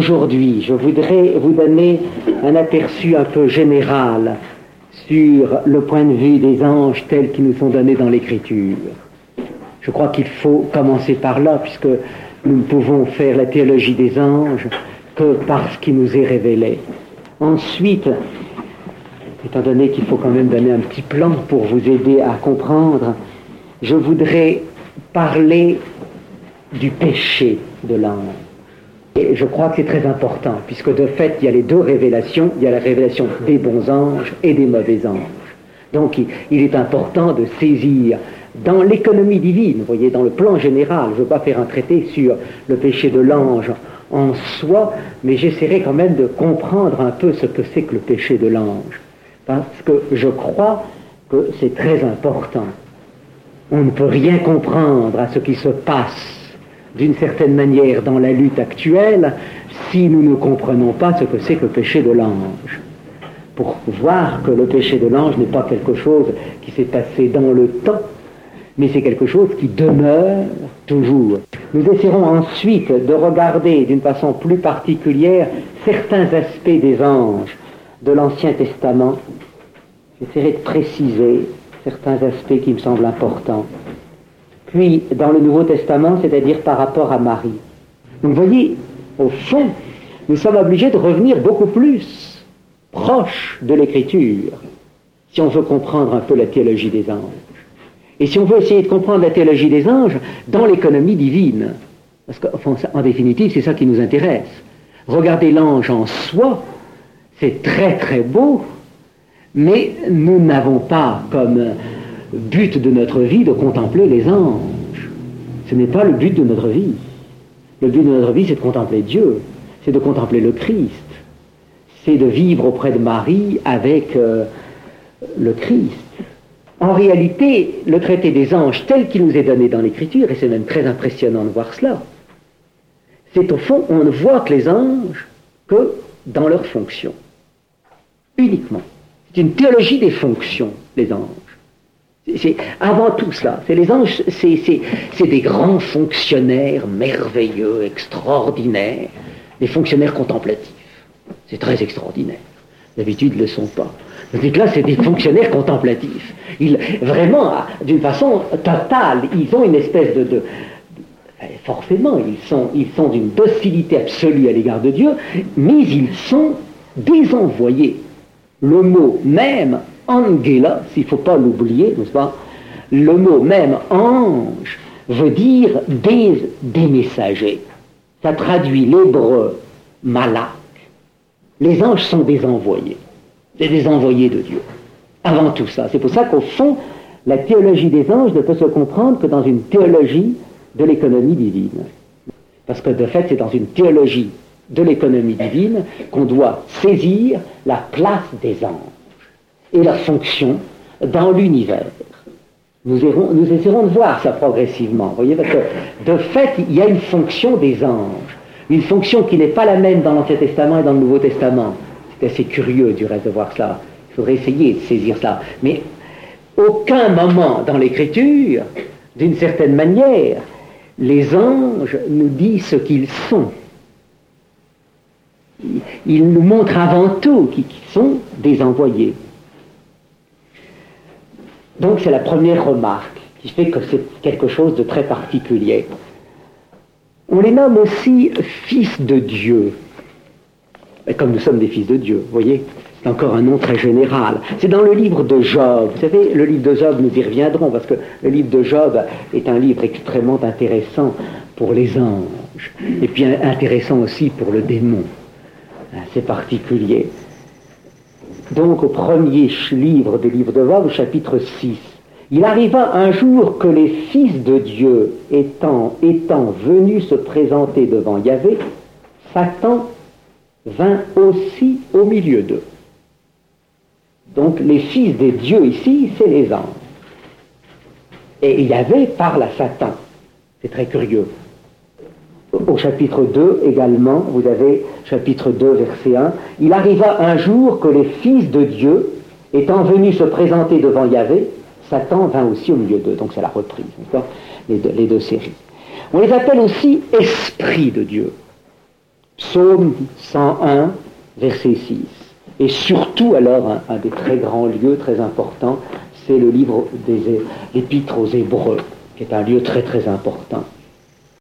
Aujourd'hui, je voudrais vous donner un aperçu un peu général sur le point de vue des anges tels qu'ils nous sont donnés dans l'Écriture. Je crois qu'il faut commencer par là, puisque nous ne pouvons faire la théologie des anges que par ce qui nous est révélé. Ensuite, étant donné qu'il faut quand même donner un petit plan pour vous aider à comprendre, je voudrais parler du péché de l'ange. Et je crois que c'est très important, puisque de fait, il y a les deux révélations, il y a la révélation des bons anges et des mauvais anges. Donc il est important de saisir dans l'économie divine, vous voyez, dans le plan général, je ne veux pas faire un traité sur le péché de l'ange en soi, mais j'essaierai quand même de comprendre un peu ce que c'est que le péché de l'ange, parce que je crois que c'est très important. On ne peut rien comprendre à ce qui se passe d'une certaine manière dans la lutte actuelle si nous ne comprenons pas ce que c'est que le péché de l'ange. Pour voir que le péché de l'ange n'est pas quelque chose qui s'est passé dans le temps, mais c'est quelque chose qui demeure toujours. Nous essaierons ensuite de regarder d'une façon plus particulière certains aspects des anges de l'Ancien Testament. J'essaierai de préciser certains aspects qui me semblent importants. Puis, dans le Nouveau Testament, c'est-à-dire par rapport à Marie. Donc, vous voyez, au fond, nous sommes obligés de revenir beaucoup plus proche de l'Écriture si on veut comprendre un peu la théologie des anges. Et si on veut essayer de comprendre la théologie des anges dans l'économie divine, parce qu'en définitive, c'est ça qui nous intéresse. Regarder l'ange en soi, c'est très très beau, mais nous n'avons pas comme but de notre vie de contempler les anges. Ce n'est pas le but de notre vie. Le but de notre vie, c'est de contempler Dieu, c'est de contempler le Christ, c'est de vivre auprès de Marie avec le Christ. En réalité, le traité des anges tel qu'il nous est donné dans l'Écriture, et c'est même très impressionnant de voir cela, c'est au fond, on ne voit que les anges que dans leurs fonctions, uniquement. C'est une théologie des fonctions, les anges. C'est avant tout cela. C'est les anges, c'est des grands fonctionnaires merveilleux, extraordinaires, des fonctionnaires contemplatifs. C'est très extraordinaire. D'habitude, ils ne le sont pas. Donc là, c'est des fonctionnaires contemplatifs. Ils, vraiment, d'une façon totale, ils ont une espèce de forcément, ils sont d'une docilité absolue à l'égard de Dieu, mais ils sont désenvoyés. Le mot même angela, s'il ne faut pas l'oublier, n'est-ce pas? Le mot même ange veut dire des messagers. Ça traduit l'hébreu malak. Les anges sont des envoyés. C'est des envoyés de Dieu. Avant tout ça. C'est pour ça qu'au fond, la théologie des anges ne peut se comprendre que dans une théologie de l'économie divine. Parce que de fait, c'est dans une théologie de l'économie divine qu'on doit saisir la place des anges et leur fonction dans l'univers. Nous essaierons de voir ça progressivement, vous voyez, parce que de fait, il y a une fonction des anges, une fonction qui n'est pas la même dans l'Ancien Testament et dans le Nouveau Testament. C'est assez curieux du reste de voir cela. Il faudrait essayer de saisir cela. Mais aucun moment dans l'Écriture, d'une certaine manière, les anges nous disent ce qu'ils sont. Ils nous montrent avant tout qu'ils sont des envoyés. Donc c'est la première remarque qui fait que c'est quelque chose de très particulier. On les nomme aussi fils de Dieu. Et comme nous sommes des fils de Dieu, vous voyez, c'est encore un nom très général. C'est dans le livre de Job. Vous savez, le livre de Job, nous y reviendrons, parce que le livre de Job est un livre extrêmement intéressant pour les anges, et puis intéressant aussi pour le démon. C'est particulier. Donc, au premier livre du livre de Job, au chapitre 6, il arriva un jour que les fils de Dieu étant venus se présenter devant Yahvé, Satan vint aussi au milieu d'eux. Donc, les fils de Dieu ici, c'est les anges. Et Yahvé parle à Satan. C'est très curieux. Au chapitre 2 également, vous avez chapitre 2, verset 1, « Il arriva un jour que les fils de Dieu, étant venus se présenter devant Yahvé, Satan vint aussi au milieu d'eux. » Donc c'est la reprise, les deux séries. On les appelle aussi esprits de Dieu. Psaume 101, verset 6. Et surtout, alors, un des très grands lieux, très importants, c'est le livre des Épîtres aux Hébreux, qui est un lieu très très important.